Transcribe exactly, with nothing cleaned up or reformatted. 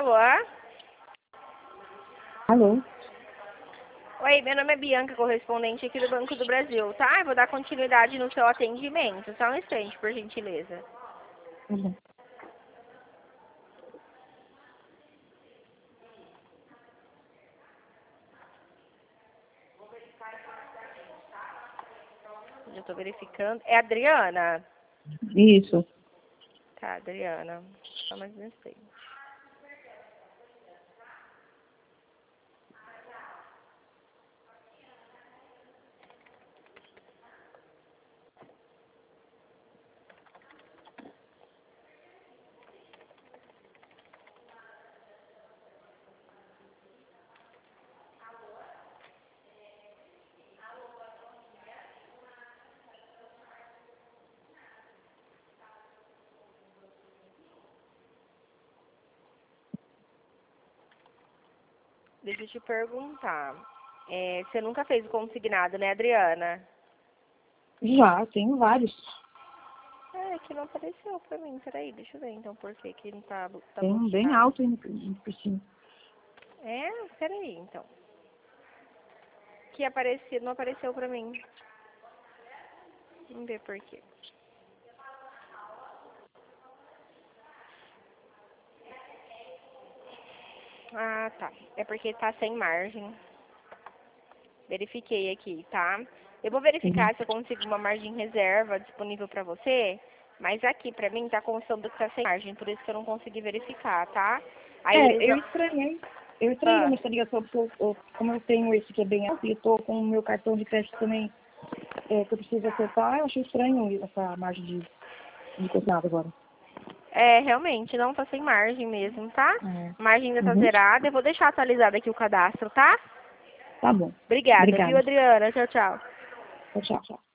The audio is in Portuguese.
Alô? Alô? Oi, meu nome é Bianca, correspondente aqui do Banco do Brasil, tá? Eu vou dar continuidade no seu atendimento. Só um instante, por gentileza. Tá bom. Já tô verificando. É a Adriana? Isso. Tá, Adriana. Só mais um instante. Deixa eu te perguntar. É, você nunca fez o consignado, né, Adriana? Já, tenho vários. É, que não apareceu pra mim. Peraí, deixa eu ver então por que que não tá, tá Tem um bem bloqueado. alto ainda por por cima. É, peraí então. Que apareceu, não apareceu pra mim. Vamos ver por quê. Ah, tá. É porque tá sem margem. Verifiquei aqui, tá? Eu vou Uhum. verificar se eu consigo uma margem reserva disponível pra você, mas aqui pra mim tá constando que tá sem margem, por isso que eu não consegui verificar, tá? Aí eles É, eu não... estranhei. Eu estranhei Ah, nessa ligação, porque eu, eu- como eu tenho esse que é bem alto e eu tô com o meu cartão de crédito também, é, que eu preciso acertar, eu achei estranho essa margem de, de cozinhado agora. é, realmente, não tá sem margem mesmo, tá? É. A margem ainda tá Uhum. zerada, eu vou deixar atualizado aqui o cadastro, tá? Tá bom. Obrigada, viu, Obrigada. Adriana? Tchau, tchau. Tchau, tchau.